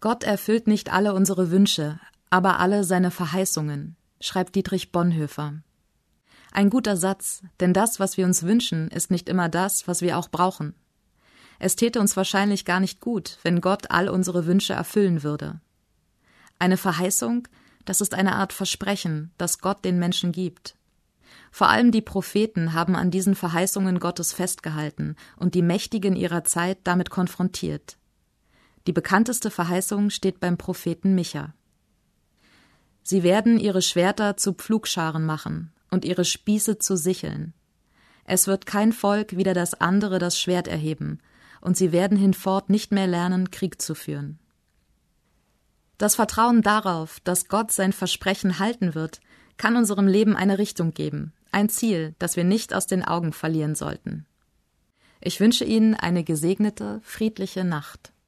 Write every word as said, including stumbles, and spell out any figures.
Gott erfüllt nicht alle unsere Wünsche, aber alle seine Verheißungen, schreibt Dietrich Bonhoeffer. Ein guter Satz, denn das, was wir uns wünschen, ist nicht immer das, was wir auch brauchen. Es täte uns wahrscheinlich gar nicht gut, wenn Gott all unsere Wünsche erfüllen würde. Eine Verheißung, das ist eine Art Versprechen, das Gott den Menschen gibt. Vor allem die Propheten haben an diesen Verheißungen Gottes festgehalten und die Mächtigen ihrer Zeit damit konfrontiert. Die bekannteste Verheißung steht beim Propheten Micha. Sie werden ihre Schwerter zu Pflugscharen machen und ihre Spieße zu Sicheln. Es wird kein Volk wider das andere das Schwert erheben, und sie werden hinfort nicht mehr lernen, Krieg zu führen. Das Vertrauen darauf, dass Gott sein Versprechen halten wird, kann unserem Leben eine Richtung geben, ein Ziel, das wir nicht aus den Augen verlieren sollten. Ich wünsche Ihnen eine gesegnete, friedliche Nacht.